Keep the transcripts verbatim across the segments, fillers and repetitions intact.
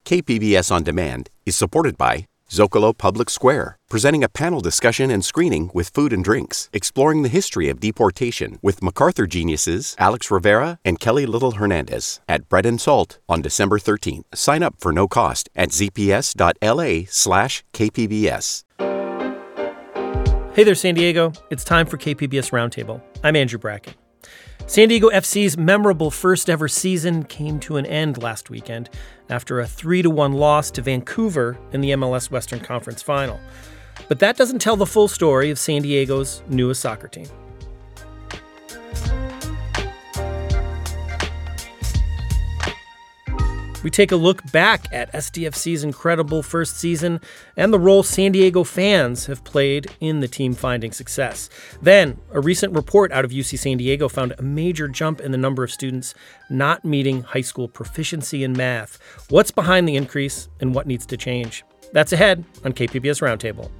K P B S On Demand is supported by Zocalo Public Square, presenting a panel discussion and screening with food and drinks, exploring the history of deportation with MacArthur geniuses Alex Rivera and Kelly Little Hernandez at Bread and Salt on December thirteenth. Sign up for no cost at zps.la slash kpbs. Hey there, San Diego. It's time for K P B S Roundtable. I'm Andrew Bracken. San Diego F C's memorable first-ever season came to an end last weekend after a three to one loss to Vancouver in the M L S Western Conference Final. But that doesn't tell the full story of San Diego's newest soccer team. We take a look back at S D F C's incredible first season and the role San Diego fans have played in the team finding success. Then, a recent report out of U C San Diego found a major jump in the number of students not meeting high school proficiency in math. What's behind the increase and what needs to change? That's ahead on K P B S Roundtable.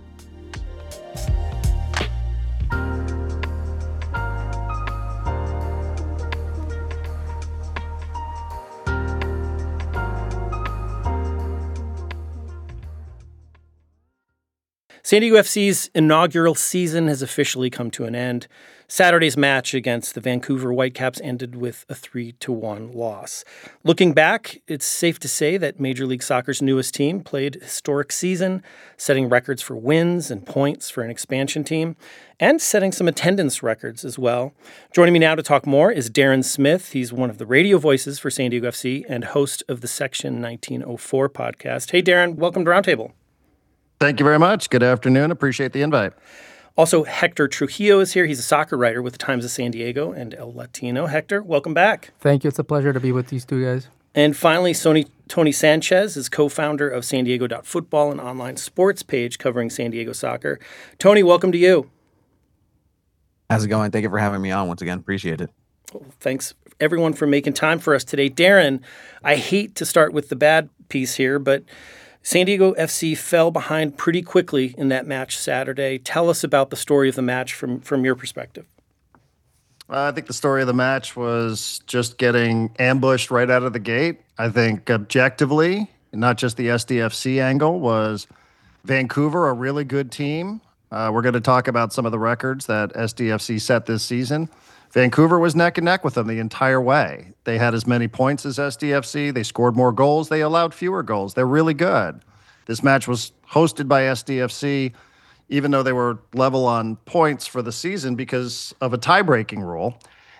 San Diego F C's inaugural season has officially come to an end. Saturday's match against the Vancouver Whitecaps ended with a three to one loss. Looking back, it's safe to say that Major League Soccer's newest team played a historic season, setting records for wins and points for an expansion team, and setting some attendance records as well. Joining me now to talk more is Darren Smith. He's one of the radio voices for San Diego F C and host of the Section nineteen oh four podcast. Hey, Darren, welcome to Roundtable. Thank you very much. Good afternoon. Appreciate the invite. Also, Hector Trujillo is here. He's a soccer writer with the Times of San Diego and El Latino. Hector, welcome back. Thank you. It's a pleasure to be with these two guys. And finally, Sony, Tony Sanchez is co-founder of San Diego dot football, an online sports page covering San Diego soccer. Tony, welcome to you. How's it going? Thank you for having me on once again. Appreciate it. Well, thanks, everyone, for making time for us today. Darren, I hate to start with the bad piece here, but San Diego F C fell behind pretty quickly in that match Saturday. Tell us about the story of the match from, from your perspective. Uh, I think the story of the match was just getting ambushed right out of the gate. I think objectively, not just the S D F C angle, was Vancouver a really good team. Uh, we're going to talk about some of the records that S D F C set this season. Vancouver was neck and neck with them the entire way. They had as many points as S D F C. They scored more goals. They allowed fewer goals. They're really good. This match was hosted by S D F C, even though they were level on points for the season because of a tie-breaking rule.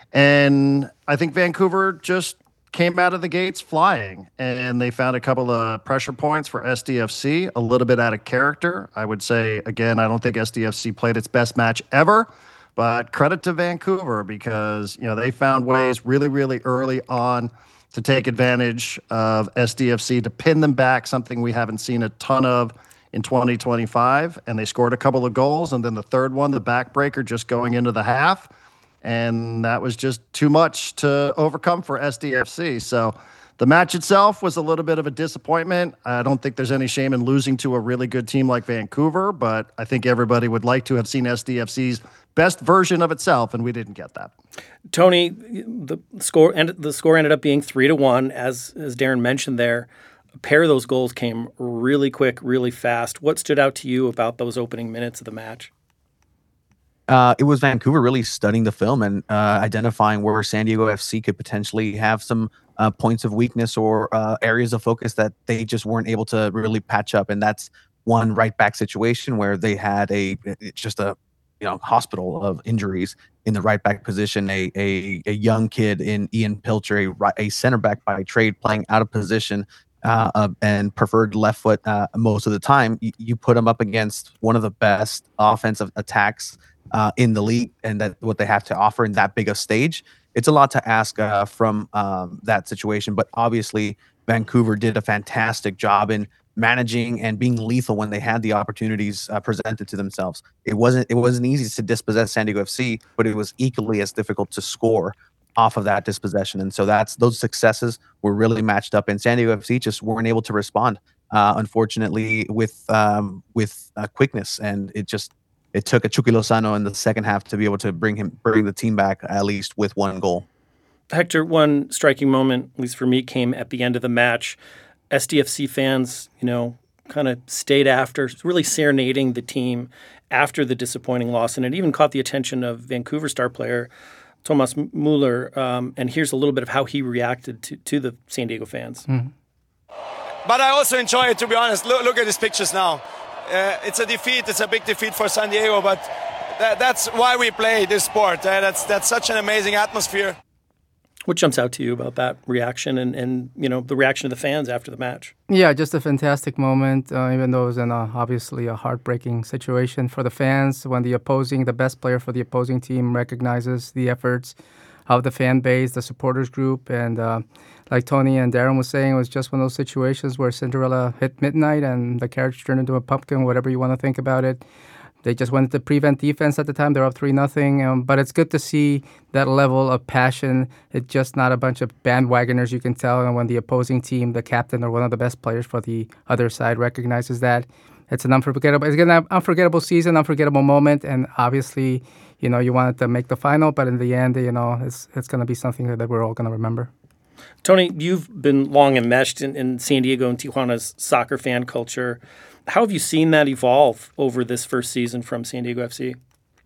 And I think Vancouver just came out of the gates flying, and they found a couple of pressure points for S D F C, a little bit out of character. I would say, again, I don't think S D F C played its best match ever. But credit to Vancouver because, you know, they found ways really, really early on to take advantage of S D F C to pin them back, something we haven't seen a ton of in twenty twenty-five. And they scored a couple of goals. And then the third one, the backbreaker, just going into the half. And that was just too much to overcome for S D F C. So the match itself was a little bit of a disappointment. I don't think there's any shame in losing to a really good team like Vancouver, but I think everybody would like to have seen S D F C's best version of itself, and we didn't get that. Tony, the score and the score ended up being three to one, as as Darren mentioned there. A pair of those goals came really quick, really fast. What stood out to you about those opening minutes of the match? Uh, it was Vancouver really studying the film and uh, identifying where San Diego F C could potentially have some uh, points of weakness or uh, areas of focus that they just weren't able to really patch up. And that's one right back situation where they had a just a you know hospital of injuries in the right back position. A a, a young kid in Ian Pilcher, a, a center back by trade, playing out of position. Uh, uh, and preferred left foot uh, most of the time. You, you put them up against one of the best offensive attacks uh, in the league, and that what they have to offer in that big a stage. It's a lot to ask uh, from um, that situation, but obviously Vancouver did a fantastic job in managing and being lethal when they had the opportunities uh, presented to themselves. It wasn't it wasn't easy to dispossess San Diego F C, but it was equally as difficult to score off of that dispossession. And so that's those successes were really matched up, and San Diego F C just weren't able to respond, uh, unfortunately, with um, with uh, quickness. And it just it took a Chucky Lozano in the second half to be able to bring him bring the team back at least with one goal. Hector, one striking moment, at least for me, came at the end of the match. S D F C fans, you know, kind of stayed after, really serenading the team after the disappointing loss. And it even caught the attention of Vancouver star player Thomas Müller. Um, and here's a little bit of how he reacted to, to the San Diego fans. Mm-hmm. But I also enjoy it, to be honest. Look, look at these pictures now. Uh, it's a defeat. It's a big defeat for San Diego, but that, that's why we play this sport. Uh, that's that's such an amazing atmosphere. What jumps out to you about that reaction and, and you know the reaction of the fans after the match? Yeah, just a fantastic moment, uh, even though it was in a, obviously a heartbreaking situation for the fans when the opposing, the best player for the opposing team recognizes the efforts of the fan base, the supporters group. And uh, like Tony and Darren was saying, it was just one of those situations where Cinderella hit midnight and the carriage turned into a pumpkin, whatever you want to think about it. They just went to prevent defense at the time. They're up three nothing. Um, but it's good to see that level of passion. It's just not a bunch of bandwagoners, you can tell. And when the opposing team, the captain or one of the best players for the other side recognizes that, it's an unforgettable, it's an unforgettable season, unforgettable moment. And obviously, you know, you wanted to make the final, but in the end, you know, it's it's going to be something that we're all going to remember. Tony, you've been long enmeshed in, in San Diego and Tijuana's soccer fan culture. How have you seen that evolve over this first season from San Diego F C?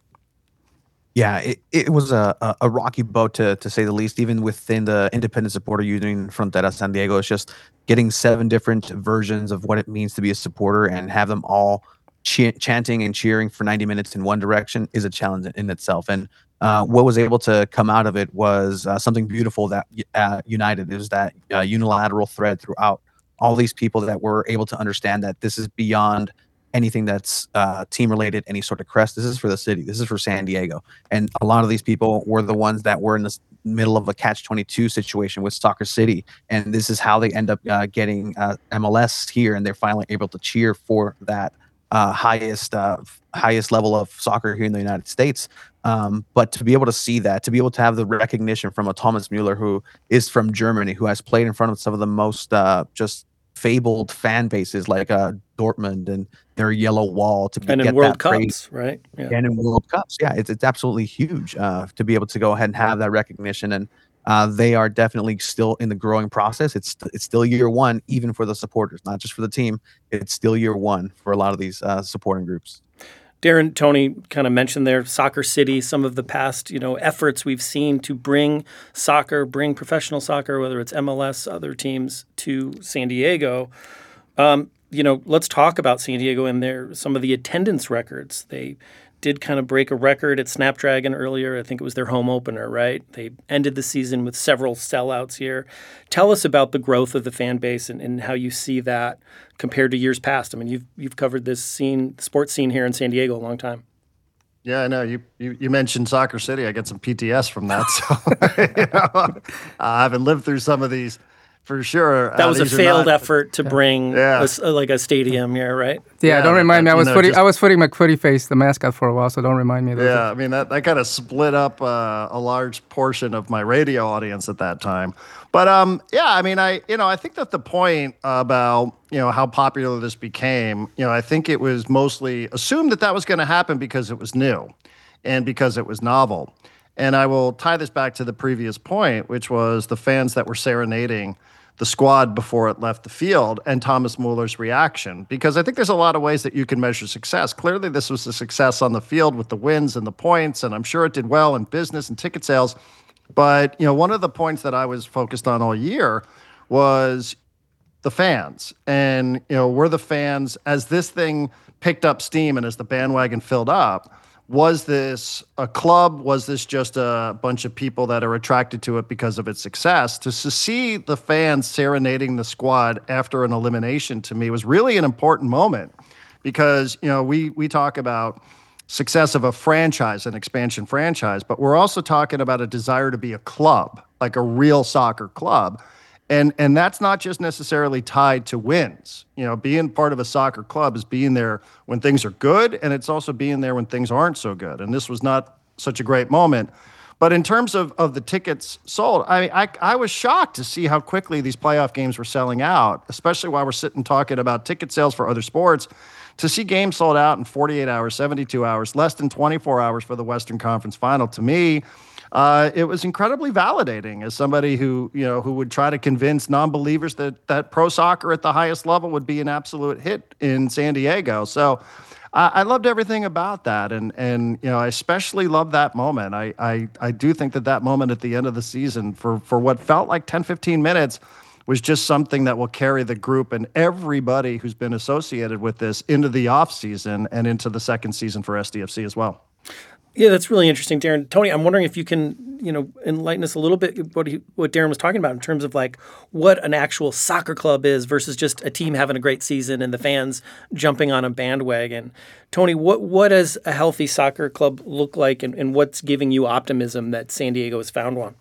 Yeah, it, it was a, a rocky boat to to say the least. Even within the independent supporter union Frontera San Diego, it's just getting seven different versions of what it means to be a supporter and have them all ch- chanting and cheering for ninety minutes in one direction is a challenge in itself. And uh, what was able to come out of it was uh, something beautiful that uh, united. It was that uh, unilateral thread throughout all these people that were able to understand that this is beyond anything that's uh, team related, any sort of crest. This is for the city. This is for San Diego. And a lot of these people were the ones that were in the middle of a catch twenty-two situation with Soccer City. And this is how they end up uh, getting uh, M L S here. And they're finally able to cheer for that uh, highest uh, highest level of soccer here in the United States. Um, but to be able to see that, to be able to have the recognition from a Thomas Müller, who is from Germany, who has played in front of some of the most uh, just fabled fan bases like uh, Dortmund and their yellow wall to be, and in get World that Cups, praise. right? Yeah. And in World Cups, yeah, it's it's absolutely huge uh, to be able to go ahead and have that recognition. And uh, they are definitely still in the growing process. It's it's still year one, even for the supporters, not just for the team. It's still year one for a lot of these uh, supporting groups. Darren, Tony kind of mentioned there, Soccer City, some of the past, you know, efforts we've seen to bring soccer, bring professional soccer, whether it's M L S, other teams, to San Diego. Um, you know, let's talk about San Diego and their some of the attendance records. They did kind of break a record at Snapdragon earlier. I think it was their home opener, right? They ended the season with several sellouts here. Tell us about the growth of the fan base and, and how you see that compared to years past. I mean, you've you've covered this scene, sports scene here in San Diego a long time. Yeah, I know. You, you you mentioned Soccer City. I get some P T S from that. So you know, I haven't lived through some of these for sure. That uh, was a failed not, effort to bring yeah. a, like a stadium here, right? Yeah, yeah don't remind that, me. I was know, footing, just, I was footing McFooty Face, the mascot, for a while, so don't remind me of those. Yeah, I mean, that, that kind of split up uh, a large portion of my radio audience at that time. But um, yeah, I mean, I you know, I think that the point about, you know, how popular this became, you know, I think it was mostly assumed that that was going to happen because it was new and because it was novel. And I will tie this back to the previous point, which was the fans that were serenading the squad before it left the field and Thomas Müller's reaction, because I think there's a lot of ways that you can measure success. Clearly, this was a success on the field with the wins and the points, and I'm sure it did well in business and ticket sales. But, you know, one of the points that I was focused on all year was the fans. And, you know, were the fans, as this thing picked up steam and as the bandwagon filled up, was this a club? Was this just a bunch of people that are attracted to it because of its success? To see the fans serenading the squad after an elimination, to me, was really an important moment, because, you know, we we talk about success of a franchise, an expansion franchise, but we're also talking about a desire to be a club, like a real soccer club. And and that's not just necessarily tied to wins. You know, being part of a soccer club is being there when things are good, and it's also being there when things aren't so good. And this was not such a great moment. But in terms of, of the tickets sold, I, I I was shocked to see how quickly these playoff games were selling out, especially while we're sitting talking about ticket sales for other sports. To see games sold out in forty-eight hours, seventy-two hours, less than twenty-four hours for the Western Conference Final, to me, uh, it was incredibly validating as somebody who, you know, who would try to convince non-believers that that pro soccer at the highest level would be an absolute hit in San Diego. So I, I loved everything about that. And, and, you know, I especially loved that moment. I, I, I do think that that moment at the end of the season for, for what felt like ten, fifteen minutes was just something that will carry the group and everybody who's been associated with this into the off season and into the second season for S D F C as well. Yeah, that's really interesting, Darren. Tony, I'm wondering if you can, you know, enlighten us a little bit what he, what Darren was talking about in terms of like what an actual soccer club is versus just a team having a great season and the fans jumping on a bandwagon. Tony, what what does a healthy soccer club look like, and, and what's giving you optimism that San Diego has found one?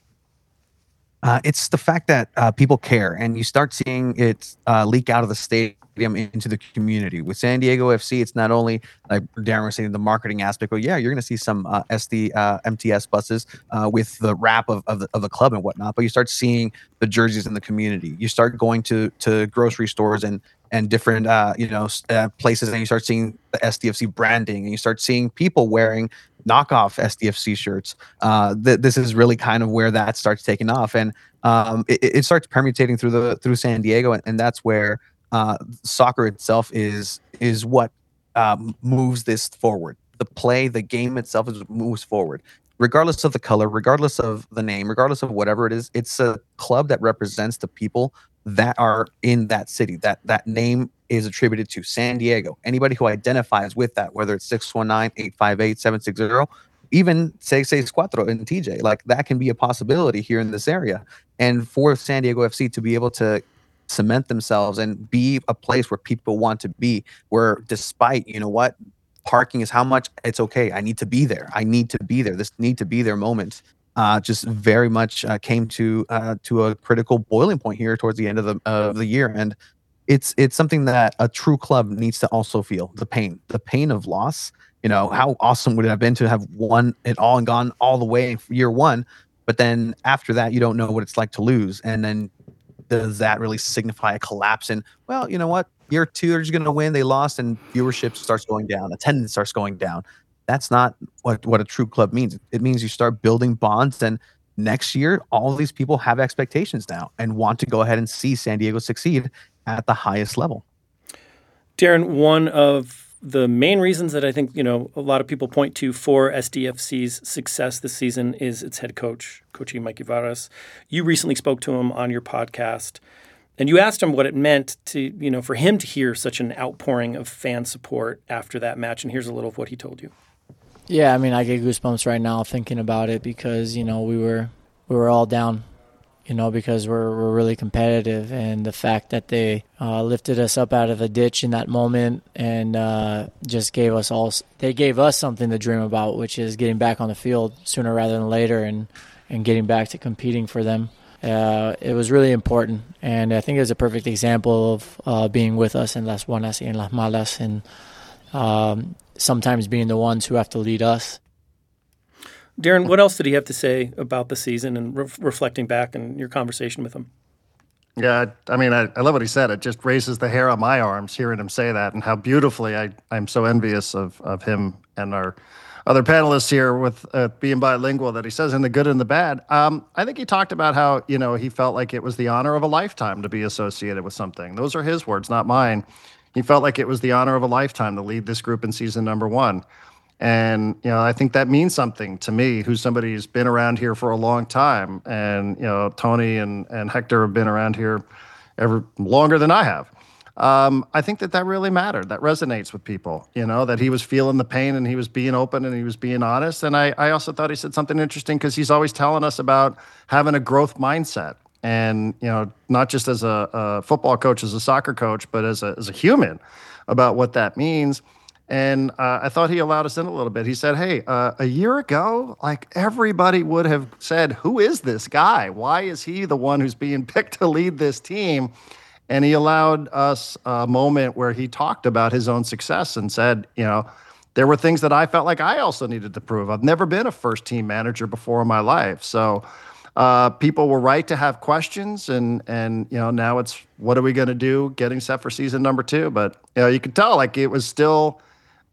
Uh, it's the fact that uh, people care, and you start seeing it uh, leak out of the stadium into the community. With San Diego F C, it's not only, like Darren was saying, the marketing aspect, but yeah, you're going to see some uh, S D uh, M T S buses uh, with the wrap of, of, the, of the club and whatnot, but you start seeing the jerseys in the community. You start going to to grocery stores and and different uh, you know uh, places, and you start seeing the S D F C branding, and you start seeing people wearing knockoff S D F C shirts. Uh, th- this is really kind of where that starts taking off, and um, it, it starts permutating through the through San Diego, and, and that's where uh, soccer itself is is what um, moves this forward. The play, the game itself, is moves forward, regardless of the color, regardless of the name, regardless of whatever it is. It's a club that represents the people that are in that city. That that name is attributed to San Diego. Anybody who identifies with that, whether it's six one nine, eight five eight, seven six zero, even seis seis cuatro in T J, like that can be a possibility here in this area. And for San Diego F C to be able to cement themselves and be a place where people want to be, where despite, you know what, parking is how much, it's okay. I need to be there. I need to be there. This need to be there moment uh, just very much uh, came to uh, to a critical boiling point here towards the end of the uh, of the year. And it's it's something that a true club needs to also feel, the pain, the pain of loss. You know, how awesome would it have been to have won it all and gone all the way year one, but then after that, you don't know what it's like to lose. And then does that really signify a collapse? And well, you know what? Year two, they're just going to win. They lost, and viewership starts going down. Attendance starts going down. That's not what, what a true club means. It means you start building bonds, and next year, all of these people have expectations now and want to go ahead and see San Diego succeed at the highest level. Darren, one of the main reasons that I think, you know, a lot of people point to for S D F C's success this season is its head coach, Coach Mikey Varas. You recently spoke to him on your podcast, and you asked him what it meant to, you know, for him to hear such an outpouring of fan support after that match. And here's a little of what he told you. Yeah, I mean, I get goosebumps right now thinking about it because, you know, we were we were all down, you know, because we're we're really competitive, and the fact that they uh, lifted us up out of the ditch in that moment and uh, just gave us all they gave us something to dream about, which is getting back on the field sooner rather than later, and and getting back to competing for them. Uh, it was really important, and I think it was a perfect example of uh, being with us in las buenas y en las malas, and um, sometimes being the ones who have to lead us. Darren, what else did he have to say about the season and re- reflecting back in your conversation with him? Yeah, I mean, I, I love what he said. It just raises the hair on my arms hearing him say that, and how beautifully I, I'm so envious of, of him and our other panelists here with uh, being bilingual, that he says in the good and the bad. Um, I think he talked about how, you know, he felt like it was the honor of a lifetime to be associated with something. Those are his words, not mine. He felt like it was the honor of a lifetime to lead this group in season number one. And, you know, I think that means something to me, who's somebody who's been around here for a long time. And, you know, Tony and, and Hector have been around here ever longer than I have. Um, I think that that really mattered. That resonates with people, you know, that he was feeling the pain and he was being open and he was being honest. And I, I also thought he said something interesting, because he's always telling us about having a growth mindset. And, you know, not just as a, a football coach, as a soccer coach, but as a, as a human, about what that means. And uh, I thought he allowed us in a little bit. He said, hey, uh, a year ago, like, everybody would have said, who is this guy? Why is he the one who's being picked to lead this team? And he allowed us a moment where he talked about his own success and said, you know, there were things that I felt like I also needed to prove. I've never been a first team manager before in my life. So uh, people were right to have questions. And, and, you know, now it's, what are we going to do getting set for season number two? But, you know, you could tell, like, it was still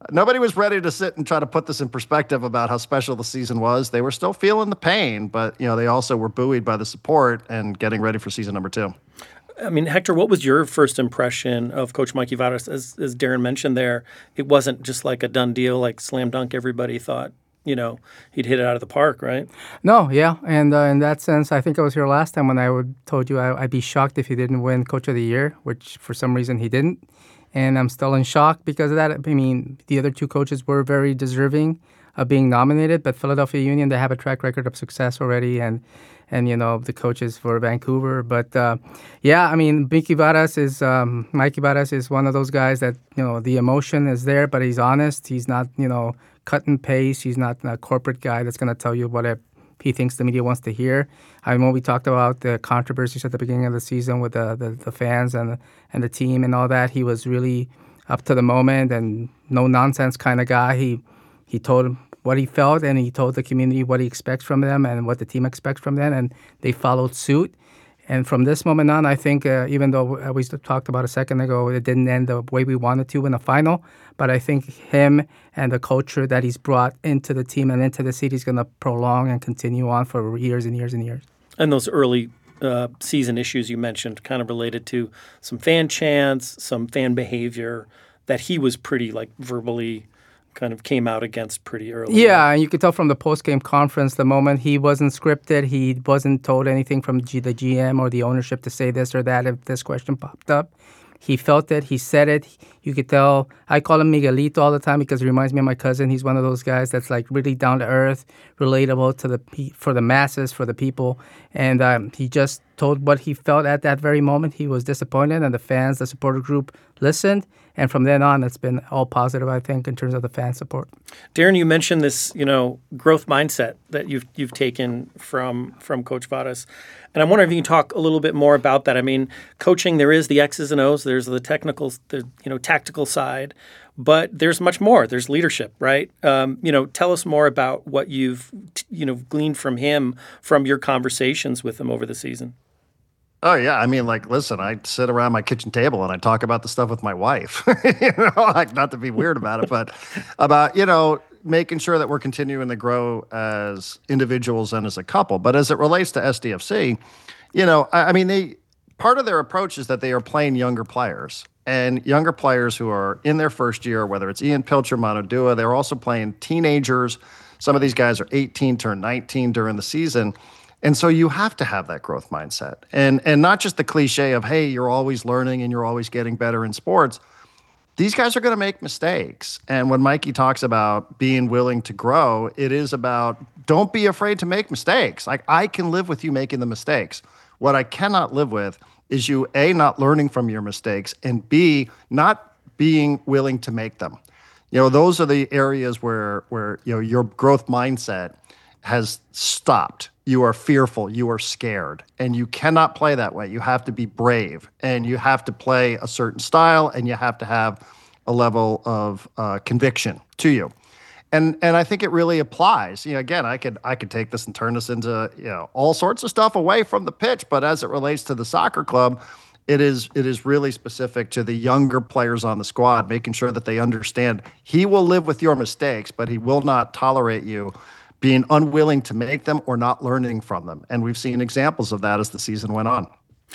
nobody was ready to sit and try to put this in perspective about how special the season was. They were still feeling the pain, but you know they also were buoyed by the support and getting ready for season number two. I mean, Hector, what was your first impression of Coach Mikey Varas? As, as Darren mentioned there, it wasn't just like a done deal, like slam dunk. Everybody thought, you know, he'd hit it out of the park, right? No, yeah. And uh, in that sense, I think I was here last time when I would told you I, I'd be shocked if he didn't win Coach of the Year, which for some reason he didn't. And I'm still in shock because of that. I mean, the other two coaches were very deserving of being nominated, but Philadelphia Union, they have a track record of success already, and and you know the coaches for Vancouver. But uh, yeah, I mean, Mikey Varas is um, Mikey Varas is one of those guys that you know the emotion is there, but he's honest. He's not you know cut and paste. He's not a corporate guy that's going to tell you what a, he thinks the media wants to hear. I mean, we talked about the controversies at the beginning of the season with the the, the fans and and the team and all that. He was really up to the moment and no nonsense kind of guy. He He told them what he felt, and he told the community what he expects from them and what the team expects from them, and they followed suit. And from this moment on, I think, uh, even though we talked about a second ago, it didn't end the way we wanted to in the final, but I think him and the culture that he's brought into the team and into the city is going to prolong and continue on for years and years and years. And those early uh, season issues you mentioned kind of related to some fan chants, some fan behavior that he was pretty, like, verbally kind of came out against pretty early. Yeah, and you could tell from the post-game conference, the moment he wasn't scripted, he wasn't told anything from G- the G M or the ownership to say this or that if this question popped up. He felt it. He said it. You could tell. I call him Miguelito all the time because he reminds me of my cousin. He's one of those guys that's like really down to earth, relatable to the pe- for the masses, for the people. And um, he just told what he felt at that very moment. He was disappointed, and the fans, the supporter group, listened. And from then on, it's been all positive, I think, in terms of the fan support. Darren, you mentioned this, you know, growth mindset that you've you've taken from from Coach Varas. And I'm wondering if you can talk a little bit more about that. I mean, coaching, there is the X's and O's, there's the technical, the you know, tactical side, but there's much more. There's leadership, right? Um, you know, tell us more about what you've, you know, gleaned from him from your conversations with him over the season. Oh, yeah. I mean, like, listen, I sit around my kitchen table and I talk about the stuff with my wife, you know, like not to be weird about it, but about, you know, making sure that we're continuing to grow as individuals and as a couple. But as it relates to S D F C, you know, I, I mean, they part of their approach is that they are playing younger players and younger players who are in their first year, whether it's Ian Pilcher, Monodua, they're also playing teenagers. Some of these guys are eighteen, turned nineteen during the season. And so you have to have that growth mindset. And and not just the cliche of, hey, you're always learning and you're always getting better in sports. These guys are going to make mistakes. And when Mikey talks about being willing to grow, it is about don't be afraid to make mistakes. Like, I can live with you making the mistakes. What I cannot live with is you, A, not learning from your mistakes, and B, not being willing to make them. You know, those are the areas where where you know your growth mindset has stopped. You are fearful, you are scared, and you cannot play that way. You have to be brave, and you have to play a certain style, and you have to have a level of uh, conviction to you. And and I think it really applies. You know, again, I could I could take this and turn this into, you know, all sorts of stuff away from the pitch, but as it relates to the soccer club, it is it is really specific to the younger players on the squad, making sure that they understand he will live with your mistakes, but he will not tolerate you being unwilling to make them or not learning from them. And we've seen examples of that as the season went on.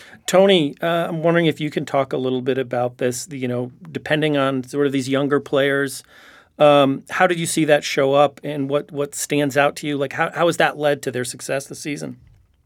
Tony, uh, I'm wondering if you can talk a little bit about this, you know, depending on sort of these younger players, um, how did you see that show up and what, what stands out to you? Like, how, how has that led to their success this season?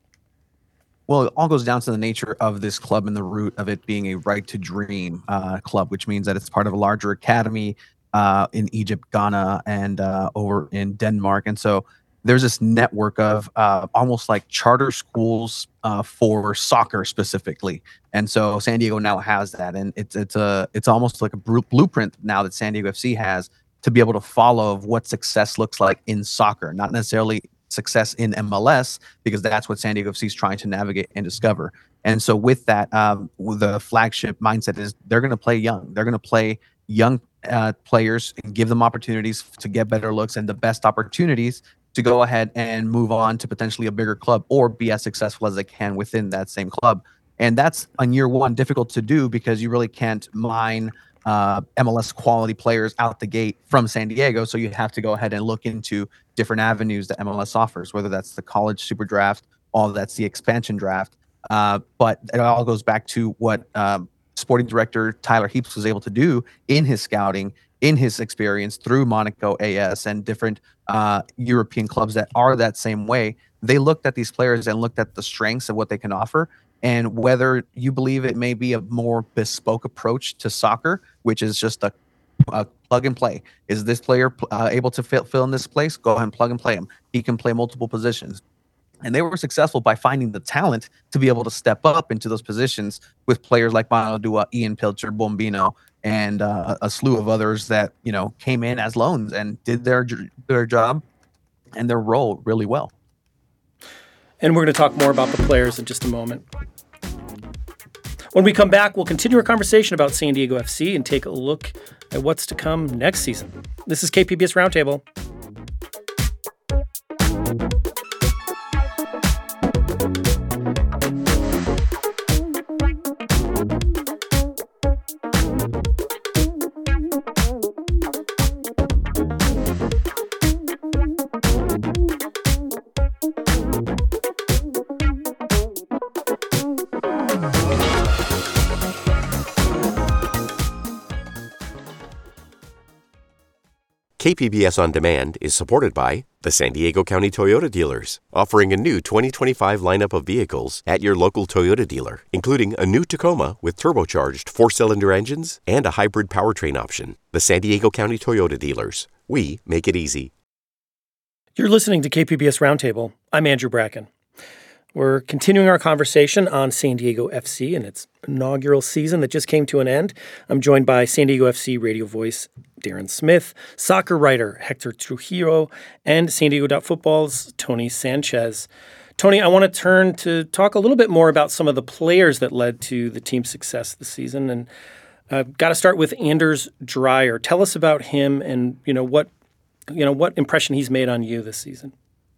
Well, it all goes down to the nature of this club and the root of it being a right to dream uh, club, which means that it's part of a larger academy Uh, in Egypt, Ghana, and uh, over in Denmark. And so there's this network of uh, almost like charter schools uh, for soccer specifically. And so San Diego now has that. And it's it's a it's almost like a blueprint now that San Diego F C has to be able to follow what success looks like in soccer, not necessarily success in M L S, because that's what San Diego F C is trying to navigate and discover. And so with that, um, the flagship mindset is they're going to play young. They're going to play young uh, players and give them opportunities to get better looks and the best opportunities to go ahead and move on to potentially a bigger club or be as successful as they can within that same club. And that's on year one difficult to do because you really can't mine uh, M L S quality players out the gate from San Diego. So you have to go ahead and look into different avenues that M L S offers, whether that's the college super draft, or that's the expansion draft. Uh, but it all goes back to what um, sporting director Tyler Heaps was able to do in his scouting, in his experience through Monaco A S and different uh, European clubs that are that same way. They looked at these players and looked at the strengths of what they can offer. And whether you believe it may be a more bespoke approach to soccer, which is just a, a plug and play. Is this player uh, able to fill, fill in this place? Go ahead and plug and play him. He can play multiple positions. And they were successful by finding the talent to be able to step up into those positions with players like Manuel Dua, Ian Pilcher, Bombino, and uh, a slew of others that, you know, came in as loans and did their their job and their role really well. And we're going to talk more about the players in just a moment. When we come back, we'll continue our conversation about San Diego F C and take a look at what's to come next season. This is K P B S Roundtable. K P B S On Demand is supported by the San Diego County Toyota Dealers, offering a new twenty twenty-five lineup of vehicles at your local Toyota dealer, including a new Tacoma with turbocharged four-cylinder engines and a hybrid powertrain option. The San Diego County Toyota Dealers. We make it easy. You're listening to K P B S Roundtable. I'm Andrew Bracken. We're continuing our conversation on San Diego F C and its inaugural season that just came to an end. I'm joined by San Diego F C radio voice Darren Smith, soccer writer Hector Trujillo, and San Diego Football's Tony Sanchez. Tony, I want to turn to talk a little bit more about some of the players that led to the team's success this season. And I've got to start with Anders Dreyer. Tell us about him and, you know, what, you know, what impression he's made on you this season.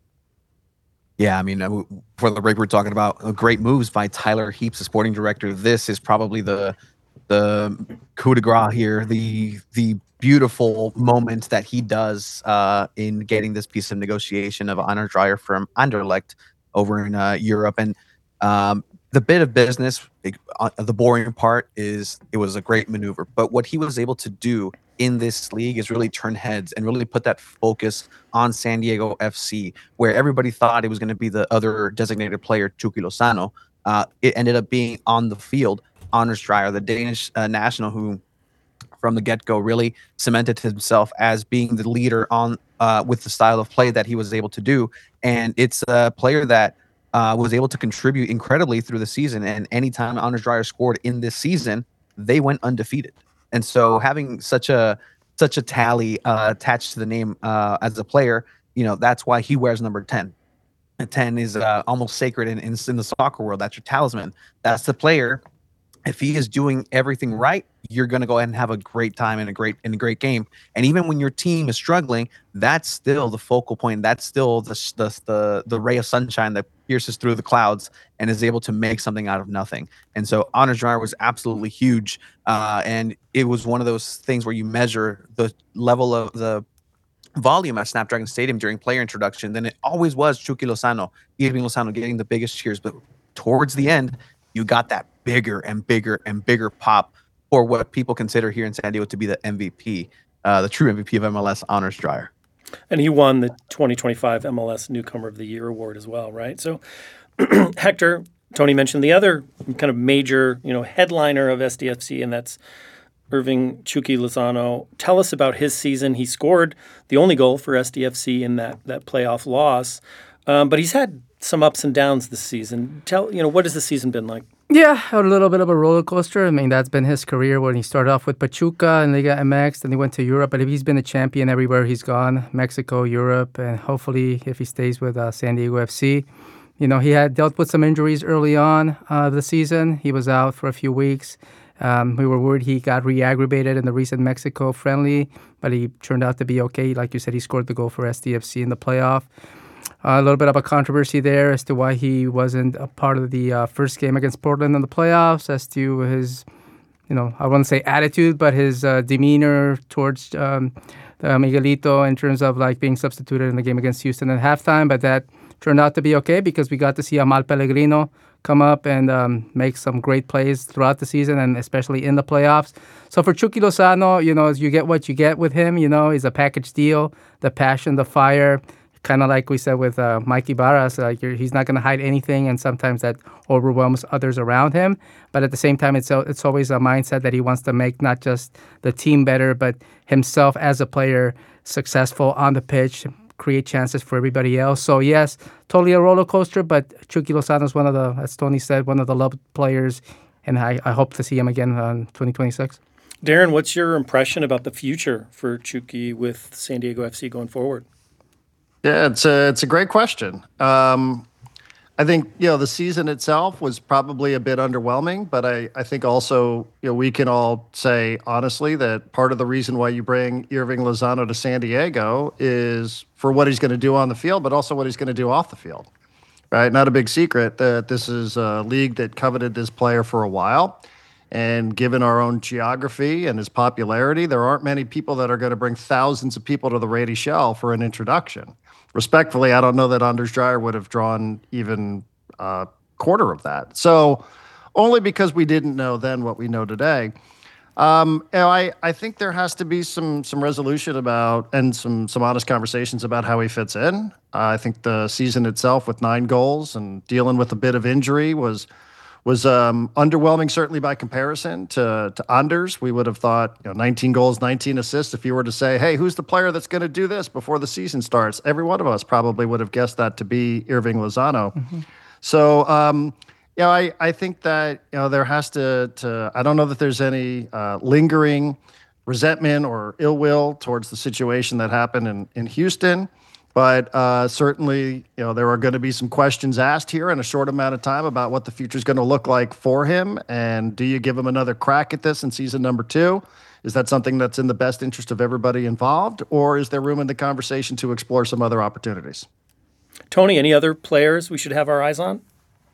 Yeah, I mean, for the break, we're talking about great moves by Tyler Heaps, the sporting director. This is probably the the coup de grace here, the the beautiful moment that he does uh, in getting this piece of negotiation of Anders Dreyer from Anderlecht over in uh, Europe. And um, the bit of business, uh, the boring part is it was a great maneuver. But what he was able to do in this league is really turn heads and really put that focus on San Diego F C, where everybody thought it was going to be the other designated player, Chucky Lozano. Uh, it ended up being on the field, Anders Dreyer, the Danish uh, national who from the get-go really cemented himself as being the leader on uh, with the style of play that he was able to do. And it's a player that uh, was able to contribute incredibly through the season. And anytime Anders Dreyer scored in this season, they went undefeated. And so having such a such a tally uh, attached to the name uh, as a player, you know, that's why he wears number ten. And ten is uh, almost sacred in, in, in the soccer world. That's your talisman. That's the player. If he is doing everything right, you're going to go ahead and have a great time in a great in a great game. And even when your team is struggling, that's still the focal point. That's still the the the, the ray of sunshine that pierces through the clouds and is able to make something out of nothing. And so Anders Dreyer was absolutely huge. Uh, and it was one of those things where you measure the level of the volume at Snapdragon Stadium during player introduction. Then it always was Chucky Lozano, Irving Lozano getting the biggest cheers. But towards the end, you got that bigger and bigger and bigger pop for what people consider here in San Diego to be the M V P, uh, the true M V P of M L S, Anders Dreyer. And he won the twenty twenty-five M L S Newcomer of the Year award as well, right? So, Hector, Tony mentioned the other kind of major, you know, headliner of S D F C, and that's Irving Chucky Lozano. Tell us about his season. He scored the only goal for S D F C in that that playoff loss, um, but he's had some ups and downs this season. Tell you know what has the season been like? Yeah, a little bit of a roller coaster. I mean, that's been his career when he started off with Pachuca and Liga M X, then he went to Europe. But he's been a champion everywhere he's gone, Mexico, Europe, and hopefully if he stays with uh, San Diego F C. You know, he had dealt with some injuries early on uh, the season. He was out for a few weeks. Um, we were worried he got re-aggravated in the recent Mexico friendly, but he turned out to be okay. Like you said, he scored the goal for S D F C in the playoff. Uh, a little bit of a controversy there as to why he wasn't a part of the uh, first game against Portland in the playoffs, as to his, you know, I wouldn't say attitude, but his uh, demeanor towards um, uh, Miguelito in terms of like being substituted in the game against Houston at halftime. But that turned out to be okay because we got to see Amal Pellegrino come up and um, make some great plays throughout the season and especially in the playoffs. So for Chucky Lozano, you know, you get what you get with him. You know, he's a package deal, the passion, the fire. Kind of like we said with uh, Mike Ibarras, like you're, he's not going to hide anything, and sometimes that overwhelms others around him. But at the same time, it's it's always a mindset that he wants to make not just the team better, but himself as a player successful on the pitch, create chances for everybody else. So yes, totally a roller coaster, but Chucky Lozano is one of the, as Tony said, one of the loved players, and I, I hope to see him again in twenty twenty-six. Darren, what's your impression about the future for Chucky with San Diego F C going forward? Yeah, it's a it's a great question. Um, I think you know the season itself was probably a bit underwhelming, but I, I think also you know we can all say honestly that part of the reason why you bring Irving Lozano to San Diego is for what he's going to do on the field, but also what he's going to do off the field. Right? Not a big secret that this is a league that coveted this player for a while. And given our own geography and his popularity, there aren't many people that are going to bring thousands of people to the Rady Shell for an introduction. Respectfully, I don't know that Anders Dreyer would have drawn even a quarter of that. So only because we didn't know then what we know today. Um, you know, I, I think there has to be some some resolution about and some some honest conversations about how he fits in. Uh, I think the season itself with nine goals and dealing with a bit of injury was was um, underwhelming, certainly by comparison to to Anders. We would have thought, you know, nineteen goals, nineteen assists. If you were to say, hey, who's the player that's going to do this before the season starts? Every one of us probably would have guessed that to be Irving Lozano. Mm-hmm. So, um, you know, I, I think that, you know, there has to, to I don't know that there's any uh, lingering resentment or ill will towards the situation that happened in, in Houston. But uh, certainly, you know, there are going to be some questions asked here in a short amount of time about what the future is going to look like for him. And do you give him another crack at this in season number two? Is that something that's in the best interest of everybody involved? Or is there room in the conversation to explore some other opportunities? Tony, any other players we should have our eyes on?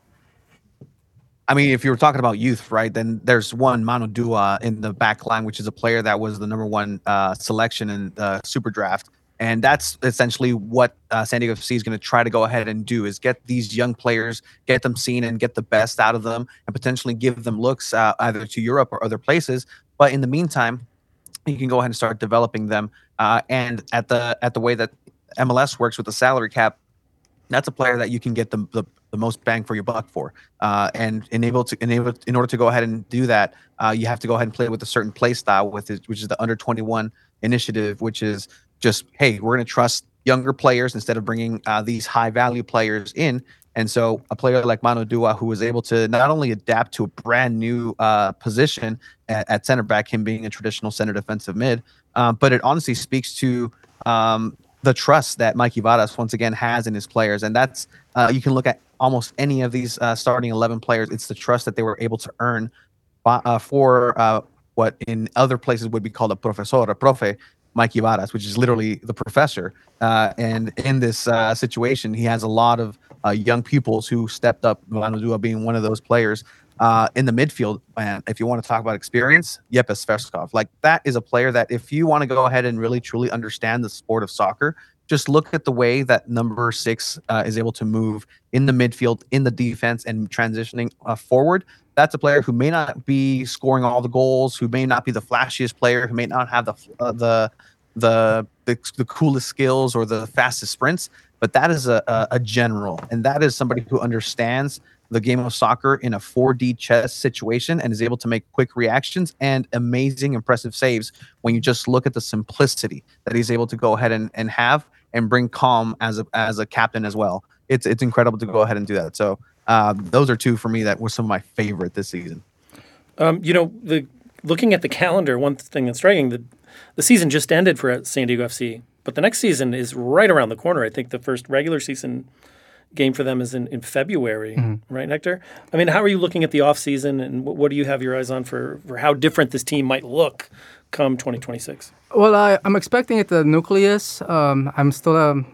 I mean, if you were talking about youth, right, then there's one, Manu Dua, in the back line, which is a player that was the number one uh, selection in the Super Draft. And that's essentially what uh, San Diego F C is going to try to go ahead and do, is get these young players, get them seen and get the best out of them and potentially give them looks uh, either to Europe or other places. But in the meantime, you can go ahead and start developing them. Uh, and at the at the way that M L S works with the salary cap, that's a player that you can get the, the, the most bang for your buck for. Uh, and enable to enable in order to go ahead and do that, uh, you have to go ahead and play with a certain play style, with it, which is the under twenty-one initiative, which is just, hey, we're going to trust younger players instead of bringing uh, these high-value players in. And so a player like Manu Dua, who was able to not only adapt to a brand new uh, position at, at center back, him being a traditional center defensive mid, uh, but it honestly speaks to um, the trust that Mike Ibarras, once again, has in his players. And that's, uh, you can look at almost any of these uh, starting eleven players. It's the trust that they were able to earn uh, for uh, what in other places would be called a profesor, a profe, Mike Ibarras, which is literally the professor. Uh, and in this uh, situation, he has a lot of uh, young pupils who stepped up, Manu Dua being one of those players. Uh, in the midfield, man, if you want to talk about experience, Yepes Verskov. Like, that is a player that if you want to go ahead and really, truly understand the sport of soccer, just look at the way that number six uh, is able to move in the midfield, in the defense, and transitioning uh, forward. That's a player who may not be scoring all the goals, who may not be the flashiest player, who may not have the uh, the, the the the coolest skills or the fastest sprints, but that is a, a, a general, and that is somebody who understands the game of soccer in a four D chess situation and is able to make quick reactions and amazing, impressive saves when you just look at the simplicity that he's able to go ahead and, and have and bring calm as a as a captain as well. It's it's incredible to go ahead and do that. So um, those are two for me that were some of my favorite this season. Um, you know, the looking at the calendar, one thing that's striking, the the season just ended for San Diego F C, but the next season is right around the corner. I think the first regular season game for them is in, in February, mm-hmm. right, Nectar? I mean, how are you looking at the offseason, and what, what do you have your eyes on for, for how different this team might look come twenty twenty-six? Well, I, I'm expecting it the nucleus. Um, I'm still um,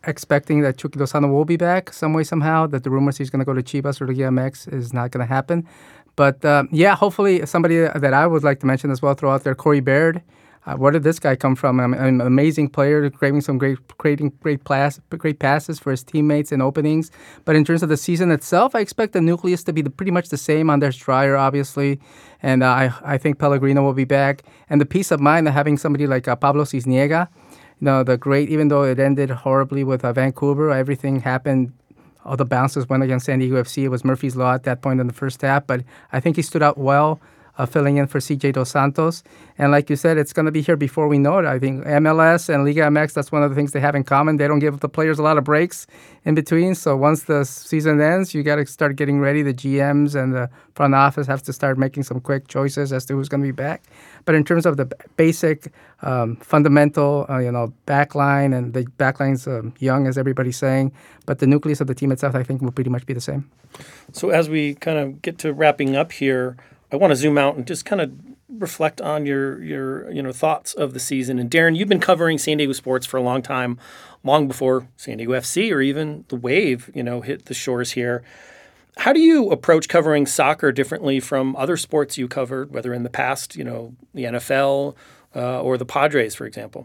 expecting that Chucky Lozano will be back some way, somehow, that the rumors he's going to go to Chivas or to Liga M X is not going to happen. But, uh, yeah, hopefully somebody that I would like to mention as well, throw out there, Corey Baird. Uh, where did this guy come from? I mean, an amazing player, creating some great, creating great, pass, great passes for his teammates and openings. But in terms of the season itself, I expect the nucleus to be the, pretty much the same. Anders Dreyer, obviously, and uh, I, I think Pellegrino will be back. And the peace of mind of having somebody like uh, Pablo Cisniega, you know, the great, even though it ended horribly with uh, Vancouver, everything happened. All the bounces went against San Diego F C. It was Murphy's Law at that point in the first half, but I think he stood out well. Uh, filling in for C J Dos Santos. And like you said, it's going to be here before we know it. I think M L S and Liga M X, that's one of the things they have in common. They don't give the players a lot of breaks in between. So once the season ends, you got to start getting ready. The G Ms and the front office have to start making some quick choices as to who's going to be back. But in terms of the basic, um, fundamental, uh, you know, backline, and the backline's um, young, as everybody's saying, but the nucleus of the team itself, I think, will pretty much be the same. So as we kind of get to wrapping up here, I want to zoom out and just kind of reflect on your your you know thoughts of the season. And Darren, you've been covering San Diego sports for a long time, long before San Diego F C or even the Wave, you know, hit the shores here. How do you approach covering soccer differently from other sports you covered, whether in the past, you know, the N F L uh, or the Padres, for example?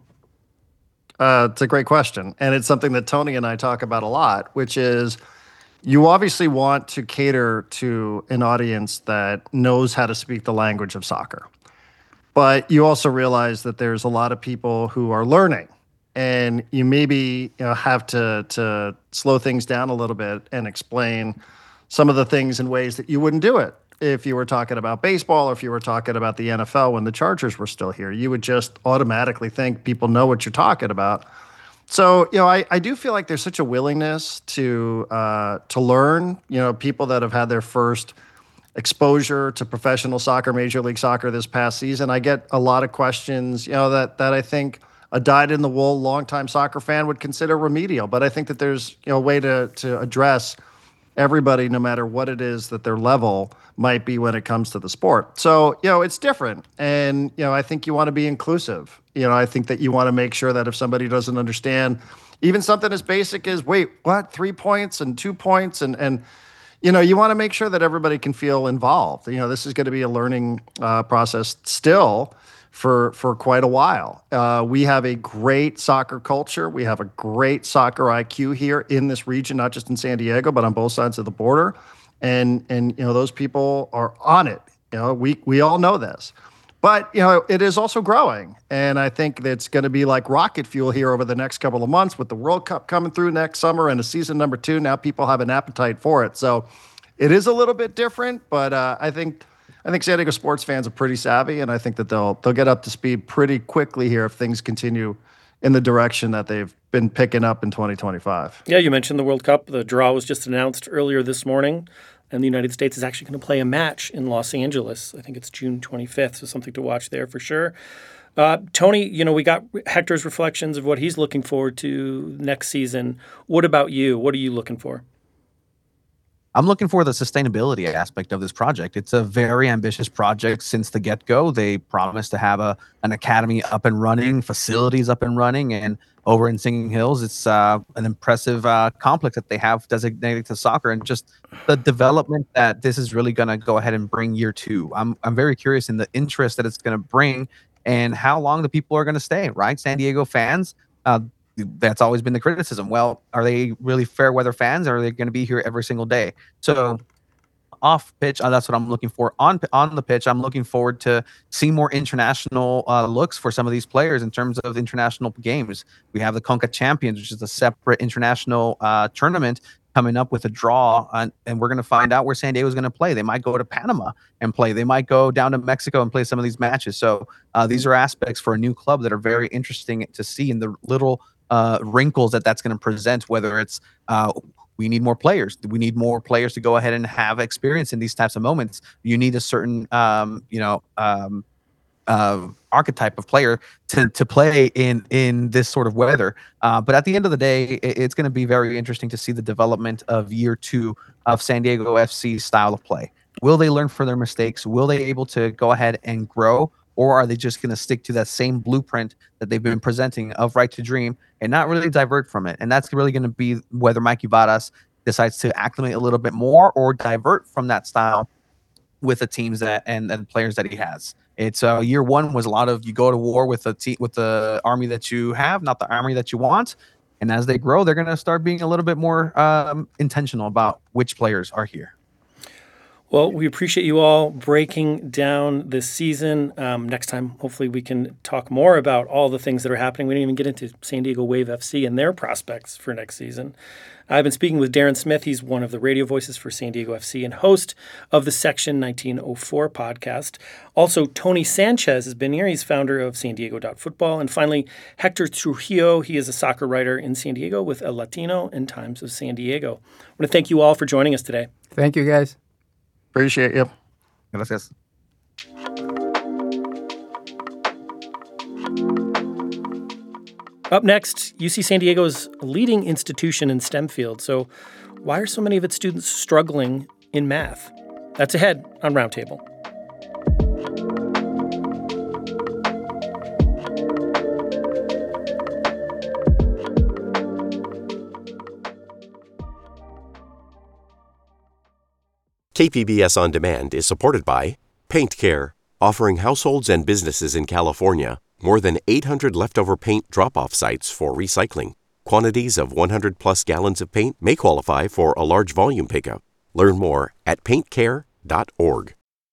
Uh, it's a great question, and it's something that Tony and I talk about a lot, which is, you obviously want to cater to an audience that knows how to speak the language of soccer. But you also realize that there's a lot of people who are learning, and you maybe you know, have to, to slow things down a little bit and explain some of the things in ways that you wouldn't do it if you were talking about baseball or if you were talking about the N F L when the Chargers were still here. You would just automatically think people know what you're talking about. So, you know, I, I do feel like there's such a willingness to uh, to learn. You know, people that have had their first exposure to professional soccer, Major League Soccer this past season. I get a lot of questions, you know, that that I think a dyed-in-the-wool longtime soccer fan would consider remedial. But I think that there's, you know, a way to to address everybody, no matter what it is that their level might be when it comes to the sport. So, you know, it's different. And, you know, I think you want to be inclusive. You know, I think that you want to make sure that if somebody doesn't understand even something as basic as, wait, what, three points and two points? And, and you know, you want to make sure that everybody can feel involved. You know, this is going to be a learning uh, process still for for quite a while. Uh, we have a great soccer culture. We have a great soccer I Q here in this region, not just in San Diego, but on both sides of the border. And and you know those people are on it. You know, we we all know this, but you know it is also growing, and I think that's going to be like rocket fuel here over the next couple of months with the World Cup coming through next summer and a season number two. Now people have an appetite for it, so it is a little bit different, but uh, I think. I think San Diego sports fans are pretty savvy, and I think that they'll they'll get up to speed pretty quickly here if things continue in the direction that they've been picking up in twenty twenty-five. Yeah, you mentioned the World Cup. The draw was just announced earlier this morning, and the United States is actually going to play a match in Los Angeles. I think it's June twenty-fifth, so something to watch there for sure. Uh, Tony, you know, we got Hector's reflections of what he's looking forward to next season. What about you? What are you looking for? I'm looking for the sustainability aspect of this project. It's a very ambitious project since the get-go. They promised to have a an academy up and running, facilities up and running, and over in Singing Hills, it's uh, an impressive uh, complex that they have designated to soccer, and just the development that this is really going to go ahead and bring year two. I'm I'm very curious in the interest that it's going to bring and how long the people are going to stay, right? San Diego fans, uh, that's always been the criticism. Well, are they really fair weather fans, or are they going to be here every single day? So off pitch, uh, that's what I'm looking for. On on the pitch, I'm looking forward to seeing more international uh, looks for some of these players in terms of international games. We have the Conca Champions, which is a separate international uh, tournament coming up with a draw, on, and we're going to find out where San Diego is going to play. They might go to Panama and play. They might go down to Mexico and play some of these matches. So uh, these are aspects for a new club that are very interesting to see in the little uh, wrinkles that that's going to present, whether it's uh, we need more players. We need more players to go ahead and have experience in these types of moments. You need a certain, um, you know, um, uh, archetype of player to to play in in this sort of weather. Uh, but at the end of the day, it, it's going to be very interesting to see the development of year two of San Diego F C's style of play. Will they learn from their mistakes? Will they able to go ahead and grow? or are they just going to stick to that same blueprint that they've been presenting of Right to Dream and not really divert from it? And that's really going to be whether Mikey Varas decides to acclimate a little bit more or divert from that style with the teams that and, and players that he has. It's uh, year one was a lot of you go to war with the te- with the army that you have, not the army that you want. And as they grow, they're going to start being a little bit more um, intentional about which players are here. Well, we appreciate you all breaking down this season. Um, next time, hopefully, we can talk more about all the things that are happening. We didn't even get into San Diego Wave F C and their prospects for next season. I've been speaking with Darren Smith. He's one of the radio voices for San Diego F C and host of the Section nineteen oh four podcast. Also, Tony Sanchez has been here. He's founder of San Diego Football. And finally, Hector Trujillo. He is a soccer writer in San Diego with El Latino and Times of San Diego. I want to thank you all for joining us today. Thank you, guys. Appreciate you. Gracias. Up next, U C San Diego is a leading institution in STEM field. So why are so many of its students struggling in math? That's ahead on Roundtable. K P B S On Demand is supported by Paint Care, offering households and businesses in California more than eight hundred leftover paint drop-off sites for recycling. Quantities of one hundred plus gallons of paint may qualify for a large volume pickup. Learn more at paint care dot org.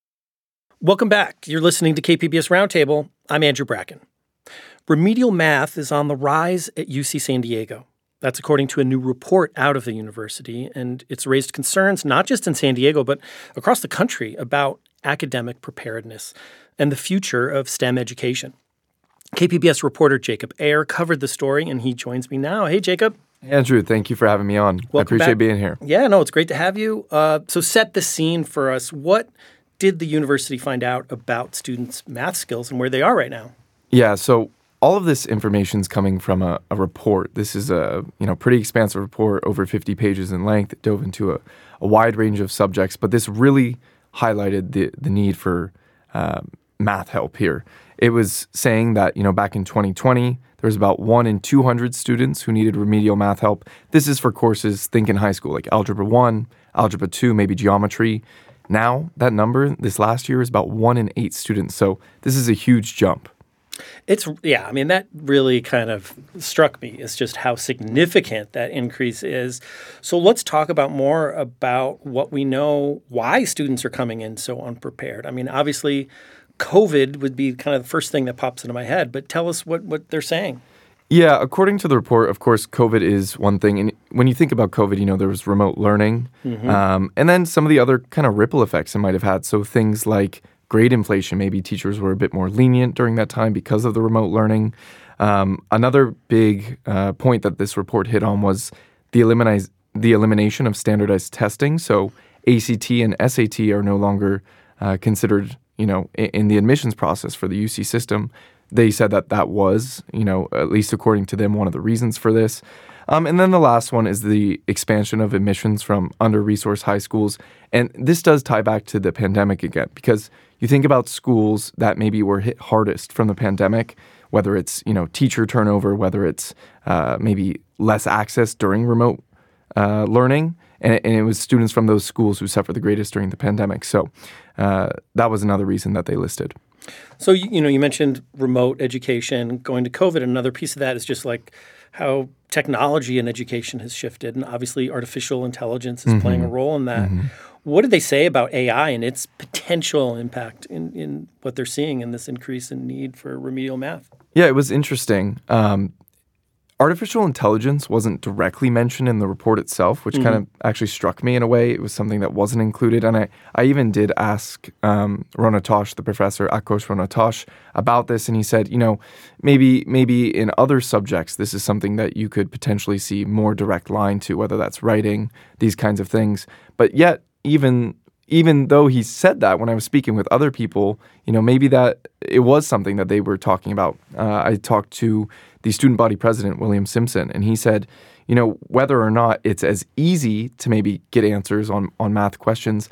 Welcome back. You're listening to K P B S Roundtable. I'm Andrew Bracken. Remedial math is on the rise at U C San Diego. That's according to a new report out of the university, and it's raised concerns not just in San Diego, but across the country about academic preparedness and the future of STEM education. K P B S reporter Jacob Ayer covered the story, and he joins me now. Hey, Jacob. Andrew, thank you for having me on. Welcome I appreciate back. being here. Yeah, no, it's great to have you. Uh, so set the scene for us. What did the university find out about students' math skills and where they are right now? Yeah, so all of this information is coming from a, a report. This is a you know pretty expansive report, over fifty pages in length. It dove into a, a wide range of subjects, but this really highlighted the, the need for uh, math help here. It was saying that, you know, back in twenty twenty, there was about one in two hundred students who needed remedial math help. This is for courses, think in high school, like Algebra one, Algebra two, maybe Geometry. Now, that number this last year is about one in eight students. So this is a huge jump. It's, yeah, I mean, that really kind of struck me. It's just how significant that increase is. So let's talk about more about what we know, why students are coming in so unprepared. I mean, obviously, COVID would be kind of the first thing that pops into my head, but tell us what, what they're saying. Yeah, according to the report, of course, COVID is one thing. And when you think about COVID, you know, there was remote learning, mm-hmm. um, and then some of the other kind of ripple effects it might have had. So things like grade inflation, maybe teachers were a bit more lenient during that time because of the remote learning. Um, another big uh, point that this report hit on was the, eliminize, the elimination of standardized testing. So A C T and S A T are no longer uh, considered, you know, in, in the admissions process for the U C system. They said that that was, you know, at least according to them, one of the reasons for this. Um, and then the last one is the expansion of admissions from under-resourced high schools. And this does tie back to the pandemic again, because you think about schools that maybe were hit hardest from the pandemic, whether it's, you know, teacher turnover, whether it's uh, maybe less access during remote uh, learning. And, and it was students from those schools who suffered the greatest during the pandemic. So uh, that was another reason that they listed. So, you know, you mentioned remote education going to COVID. Another piece of that is just like how technology in education has shifted. And obviously, artificial intelligence is mm-hmm. playing a role in that. Mm-hmm. What did they say about A I and its potential impact in, in what they're seeing in this increase in need for remedial math? Yeah, it was interesting. Um, artificial intelligence wasn't directly mentioned in the report itself, which mm-hmm. kind of actually struck me in a way. It was something that wasn't included. And I, I even did ask um, Ronatosh, the professor, Akos Ronatosh, about this. And he said, you know, maybe maybe in other subjects, this is something that you could potentially see more direct line to, whether that's writing, these kinds of things. But yet, even even though he said that, when I was speaking with other people, you know, maybe that it was something that they were talking about. Uh, I talked to the student body president, William Simpson, and he said, you know, whether or not it's as easy to maybe get answers on, on math questions,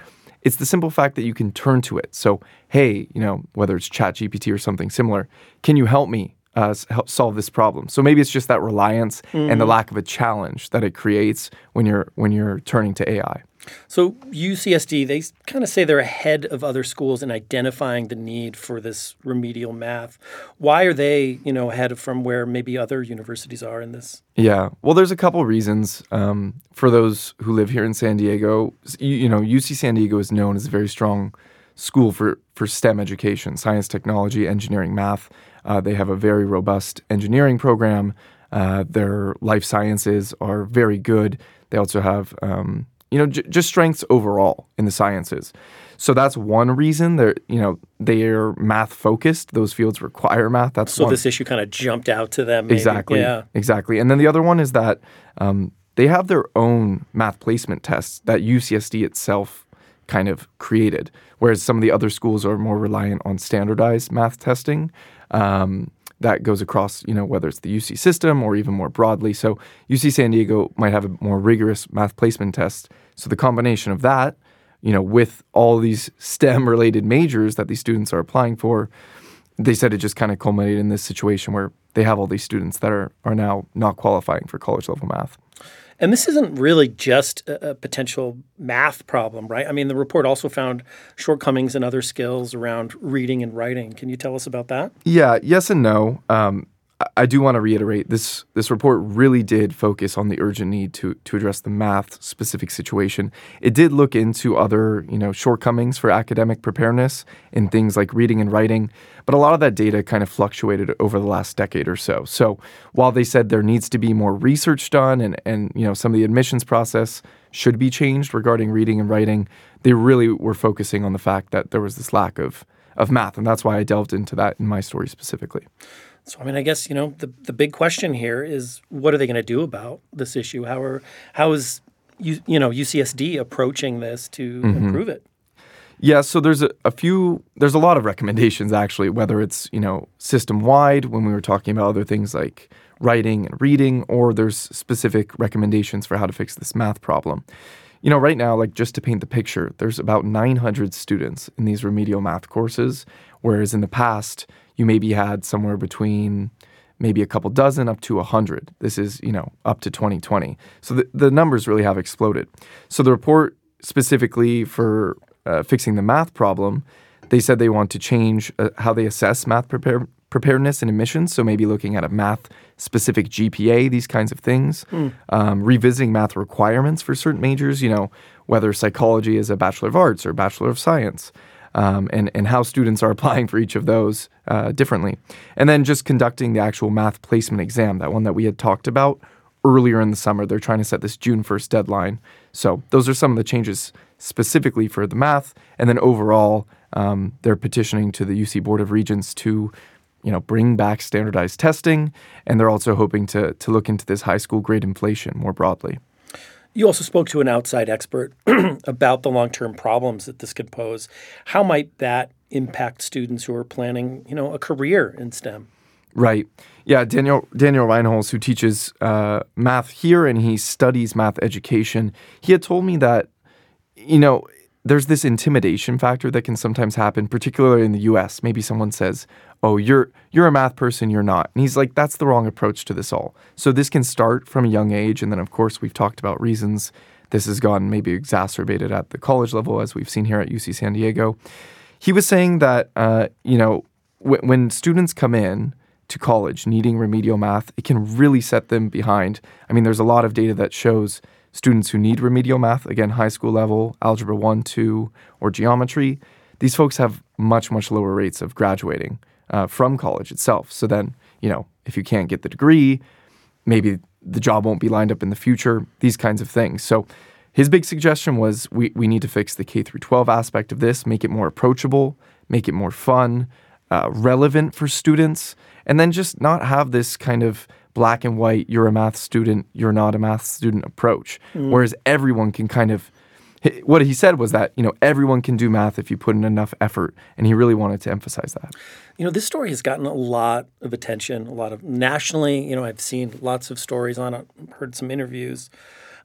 It's the simple fact that you can turn to it. So, hey, you know, whether it's ChatGPT or something similar, can you help me uh, s- help solve this problem? So maybe it's just that reliance mm-hmm. and the lack of a challenge that it creates when you're when you're turning to A I. So U C S D, they kind of say they're ahead of other schools in identifying the need for this remedial math. Why are they, you know, ahead of from where maybe other universities are in this? Yeah, well, there's a couple reasons. Um, for those who live here in San Diego, you, you know, U C San Diego is known as a very strong school for, for STEM education, science, technology, engineering, math. Uh, they have a very robust engineering program. Uh, their life sciences are very good. They also have... Um, You know, j- just strengths overall in the sciences. So that's one reason they're, you know, they're math focused. Those fields require math. That's so one. This issue kind of jumped out to them. Maybe. Exactly. Yeah. Exactly. And then the other one is that um, they have their own math placement tests that U C S D itself kind of created, whereas some of the other schools are more reliant on standardized math testing. Um, that goes across, you know, whether it's the U C system or even more broadly. So U C San Diego might have a more rigorous math placement test. So the combination of that, you know, with all these STEM-related majors that these students are applying for, they said it just kind of culminated in this situation where they have all these students that are are now not qualifying for college-level math. And this isn't really just a, a potential math problem, right? I mean, the report also found shortcomings in other skills around reading and writing. Can you tell us about that? Yeah, yes and no. Um, I, I do want to reiterate this. This report really did focus on the urgent need to to address the math-specific situation. It did look into other, you know, shortcomings for academic preparedness in things like reading and writing, but a lot of that data kind of fluctuated over the last decade or so. So while they said there needs to be more research done and, and you know, some of the admissions process should be changed regarding reading and writing, they really were focusing on the fact that there was this lack of, of math. And that's why I delved into that in my story specifically. So, I mean, I guess, you know, the, the big question here is what are they going to do about this issue? How are how is, you, you know, U C S D approaching this to mm-hmm. improve it? Yeah, so there's a, a few, there's a lot of recommendations actually, whether it's, you know, system-wide when we were talking about other things like writing and reading, or there's specific recommendations for how to fix this math problem. You know, right now, like just to paint the picture, there's about nine hundred students in these remedial math courses, whereas in the past, you maybe had somewhere between maybe a couple dozen up to one hundred. This is, you know, up to twenty twenty. So the, the numbers really have exploded. So the report specifically for uh, fixing the math problem, they said they want to change uh, how they assess math prepare, preparedness and admissions. So maybe looking at a math-specific G P A, these kinds of things. Mm. Um, revisiting math requirements for certain majors, you know, whether psychology is a Bachelor of Arts or Bachelor of Science. Um, and, and how students are applying for each of those uh, differently. And then just conducting the actual math placement exam, that one that we had talked about earlier in the summer. They're trying to set this June first deadline. So those are some of the changes specifically for the math. And then overall, um, they're petitioning to the U C Board of Regents to, you know, bring back standardized testing. And they're also hoping to to look into this high school grade inflation more broadly. You also spoke to an outside expert about the long-term problems that this could pose. How might that impact students who are planning, you know, a career in STEM? Right. Yeah, Daniel Daniel Reinholz, who teaches uh, math here and he studies math education, he had told me that, you know, there's this intimidation factor that can sometimes happen, particularly in the U S. Maybe someone says, oh, you're you're a math person, you're not. And he's like, that's the wrong approach to this all. So this can start from a young age. And then, of course, we've talked about reasons this has gone maybe exacerbated at the college level, as we've seen here at U C San Diego. He was saying that, uh, you know, w- when students come in to college needing remedial math, it can really set them behind. I mean, there's a lot of data that shows students who need remedial math, again, high school level, algebra one, two, or geometry, these folks have much, much lower rates of graduating uh, from college itself. So then, you know, if you can't get the degree, maybe the job won't be lined up in the future, these kinds of things. So his big suggestion was we, we need to fix the K through twelve aspect of this, make it more approachable, make it more fun, uh, relevant for students, and then just not have this kind of black and white, you're a math student, you're not a math student approach. Mm. Whereas everyone can kind of, what he said was that, you know, everyone can do math if you put in enough effort. And he really wanted to emphasize that. You know, this story has gotten a lot of attention, a lot of nationally, you know, I've seen lots of stories on it, heard some interviews.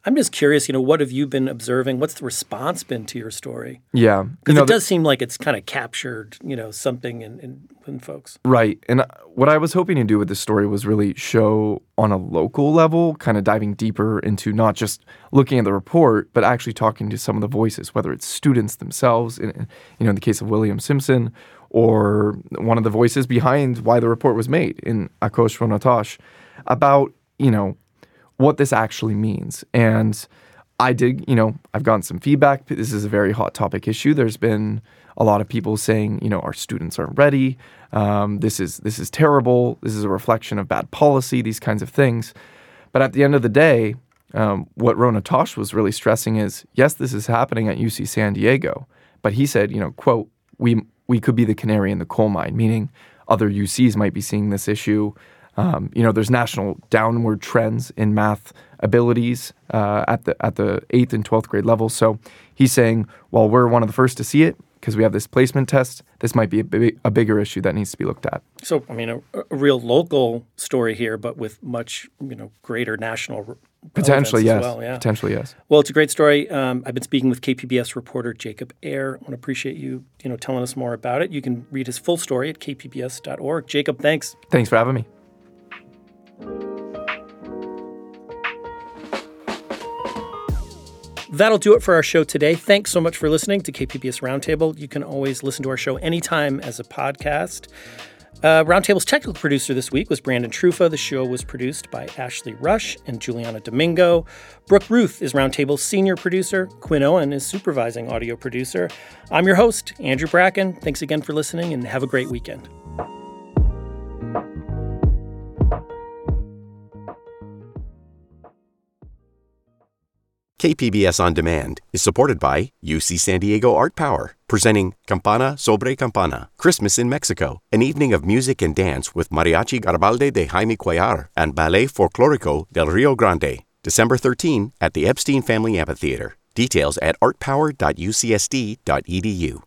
I'm just curious, you know, what have you been observing? What's the response been to your story? Yeah. Because you know, it does seem like it's kind of captured, you know, something in, in, in folks. Right. And what I was hoping to do with this story was really show on a local level, kind of diving deeper into not just looking at the report, but actually talking to some of the voices, whether it's students themselves, in, you know, in the case of William Simpson, or one of the voices behind why the report was made in Akosh Ronatosh, about, you know, what this actually means. And I did, you know, I've gotten some feedback. This is a very hot topic issue. There's been a lot of people saying, you know, our students aren't ready. Um, this is this is terrible. This is a reflection of bad policy, these kinds of things. But at the end of the day, um, what Ronatosh was really stressing is, yes, this is happening at U C San Diego. But he said, you know, quote, we we could be the canary in the coal mine, meaning other U Cs might be seeing this issue. Um, you know, there's national downward trends in math abilities uh, at the at the eighth and twelfth grade level. So he's saying, while we're one of the first to see it, because we have this placement test, this might be a, big, a bigger issue that needs to be looked at. So, I mean, a, a real local story here, but with much, you know, greater national Potentially, yes. Well, yeah. Potentially, yes. Well, it's a great story. Um, I've been speaking with K P B S reporter Jacob Ayer. I want to appreciate you, you know, telling us more about it. You can read his full story at k p b s dot org. Jacob, thanks. Thanks for having me. That'll do it for our show today. Thanks so much for listening to K P B S Roundtable. You can always listen to our show anytime as a podcast. Uh, Roundtable's technical producer this week was Brandon Trufa. The show was produced by Ashley Rush and Juliana Domingo. Brooke Ruth is Roundtable's senior producer. Quinn Owen is supervising audio producer. I'm your host, Andrew Bracken. Thanks again for listening, and have a great weekend. K P B S On Demand is supported by U C San Diego Art Power, presenting Campana sobre Campana, Christmas in Mexico, an evening of music and dance with Mariachi Garbalde de Jaime Cuellar and Ballet Folclórico del Rio Grande, December thirteenth at the Epstein Family Amphitheater. Details at art power dot u c s d dot e d u.